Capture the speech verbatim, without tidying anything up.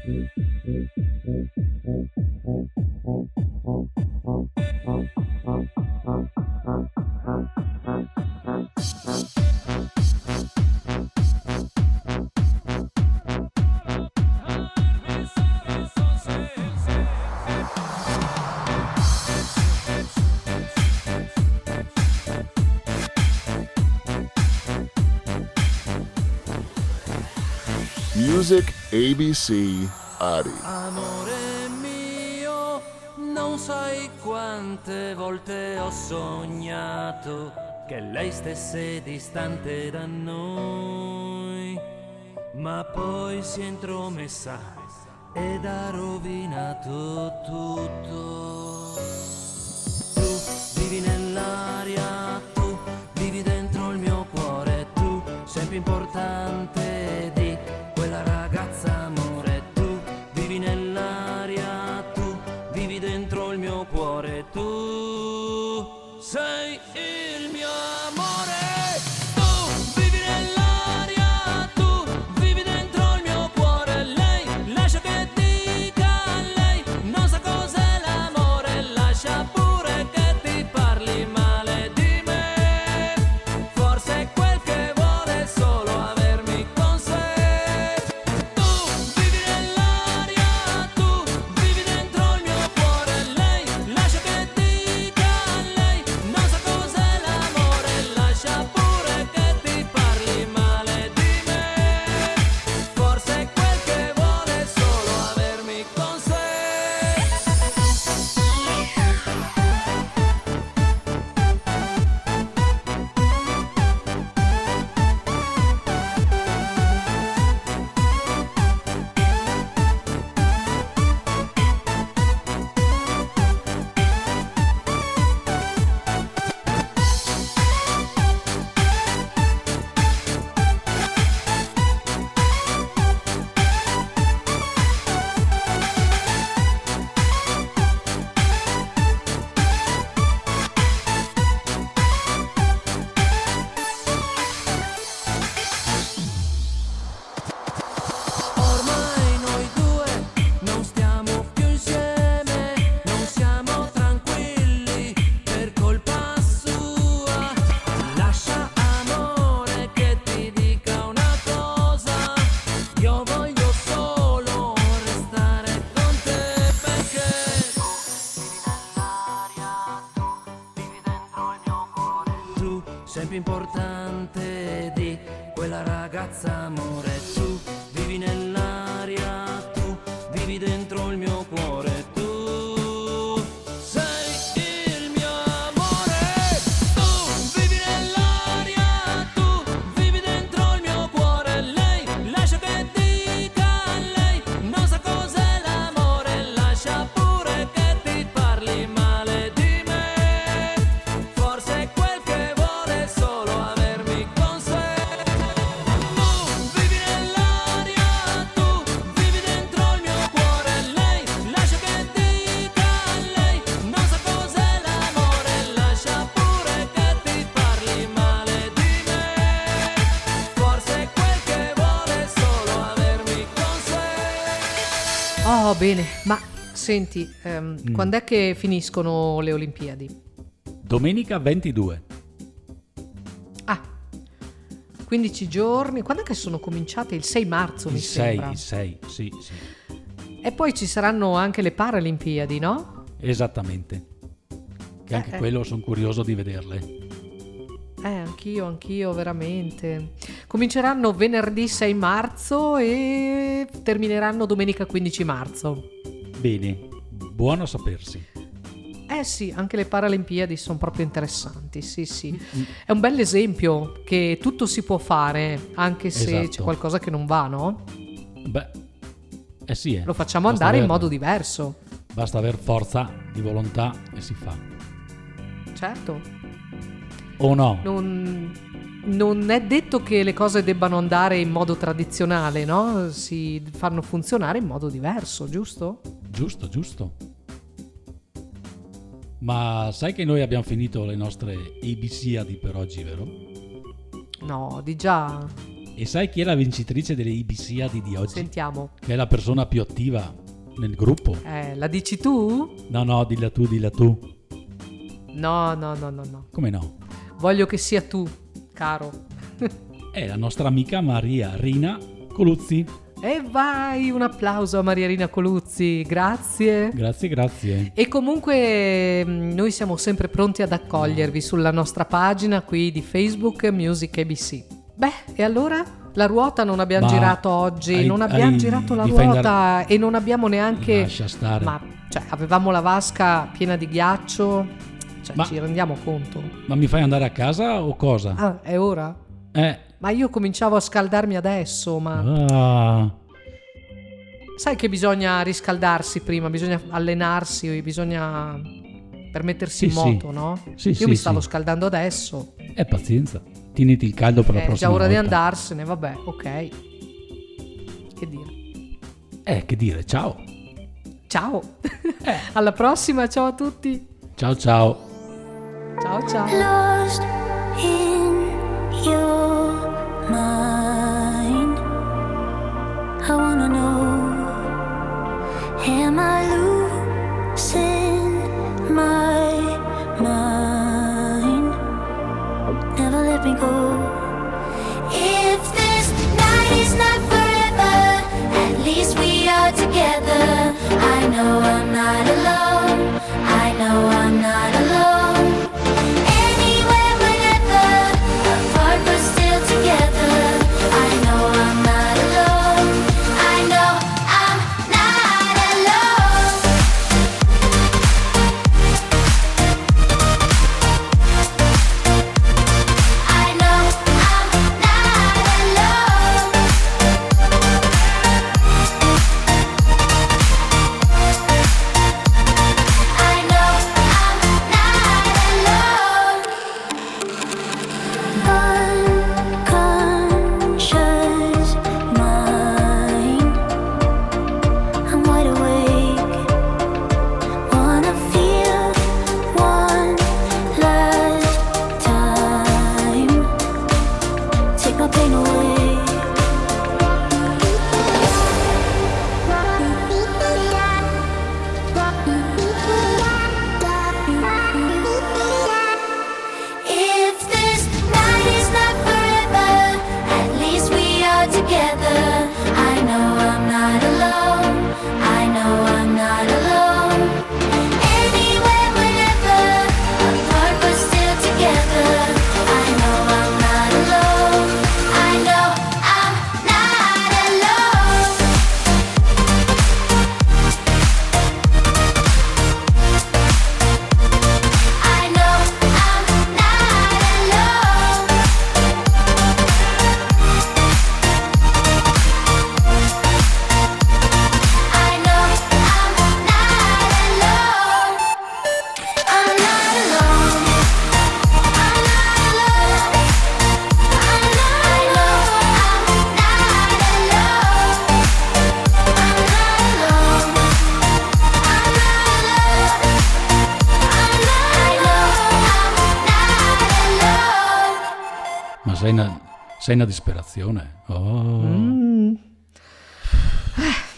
Music A B C Ari. Amore mio, non sai quante volte ho sognato che lei stesse distante da noi, ma poi si è intromessa ed ha rovinato tutto. Tu vivi nell'aria, tu vivi dentro il mio cuore, tu sei più importante di quella ragazza, amore. Tu vivi nell'aria, tu vivi dentro il mio cuore, tu sei il mio amore. Tu vivi nell'aria, tu vivi dentro il mio cuore. Lei lascia che dica, lei non sa cos'è l'amore. Lascia pure che ti parli male di me, forse quel che vuole è solo avermi con sé. Sei più importante di quella ragazza, amore. Tu vivi nell'aria, tu vivi dentro il mio cuore, tu sei il mio amore. Tu vivi nell'aria, tu vivi dentro il mio cuore. Lei lascia che dica, lei non sa cos'è l'amore. Lascia pure che ti parli male di me, forse quel che vuole solo avermi con sé. Tu vivi nell'aria, tu vivi dentro il mio cuore. Lei lascia che dica, lei non sa cos'è l'amore. Lascia pure che ti parli male di me, forse quel che vuole solo avermi con sé. Oh, bene, ma senti, ehm, Mm. quando è che finiscono le Olimpiadi? Domenica ventidue. Ah, quindici giorni. Quando è che sono cominciate? Il sei marzo, mi Il sei, sembra. il sei, sì, sì. E poi ci saranno anche le Paralimpiadi, no? Esattamente. Che anche Eh, eh. quello sono curioso di vederle. Eh, anch'io, anch'io, veramente. Cominceranno venerdì sei marzo e termineranno domenica quindici marzo. Bene, buono a sapersi. Eh sì, anche le Paralimpiadi sono proprio interessanti, sì sì. È un bel esempio che tutto si può fare, anche se Esatto. c'è qualcosa che non va, no? Beh, eh sì, eh. Lo facciamo Basta andare in aver- modo diverso. Basta aver forza di volontà e si fa. Certo. O no? Non, non è detto che le cose debbano andare in modo tradizionale, no? Si fanno funzionare in modo diverso, giusto? Giusto, giusto. Ma sai che noi abbiamo finito le nostre A B C Adi per oggi, vero? No, di già. E sai chi è la vincitrice delle I B C A D di oggi? Sentiamo. Che è la persona più attiva nel gruppo. Eh, la dici tu? No, no, dilla tu, dilla tu. No, no, no, no, no. Come no? Voglio che sia tu, caro. È la nostra amica Maria Rina Coluzzi. E vai, un applauso a Maria Rina Coluzzi, grazie. Grazie, grazie. E comunque mh, noi siamo sempre pronti ad accogliervi sulla nostra pagina qui di Facebook Music A B C. Beh, e allora? La ruota non abbiamo Ma girato oggi, hai- non abbiamo hai- girato la mi fai ruota andare- e non abbiamo neanche... Lascia stare. Ma, cioè, avevamo la vasca piena di ghiaccio, cioè, Ma- ci rendiamo conto? Ma mi fai andare a casa o cosa? Ah, è ora? Eh. Ma io cominciavo a scaldarmi adesso, ma... Ah. Sai che bisogna riscaldarsi prima, bisogna allenarsi, bisogna per mettersi Sì, in sì. moto, no? Sì, Io sì, mi stavo sì. scaldando adesso, Eh, pazienza. Tieniti il caldo per la è prossima già ora di volta. andarsene, vabbè, ok. Che dire. Eh, che dire, ciao. Ciao, alla prossima, ciao a tutti. Ciao, ciao. Ciao ciao. Lost in your mind. I wanna know, am I losing my mind? Never let me go. If this night is not forever, at least we are together. I know I'm not alone. I know I'm not alone. Anywhere, whenever, apart but still together. I know I'm not alone. I know I'm not alone. I know I'm not alone. I know I'm not alone. Unconscious mind, I'm wide awake. Wanna feel one last time. Take my pain away. If this night is not forever, at least we are together. I know I'm not alone. I know I'm not alone. Anywhere, whenever, apart but still together. I know I'm not alone. I know I'm not alone. I know I'm not alone. I know I'm not alone. I'm not alone. I'm not alone. I'm not alone. I'm not alone. I'm not alone. I'm not alone. I know I'm not alone. Ma sei una, sei una disperazione. Oh. Mm.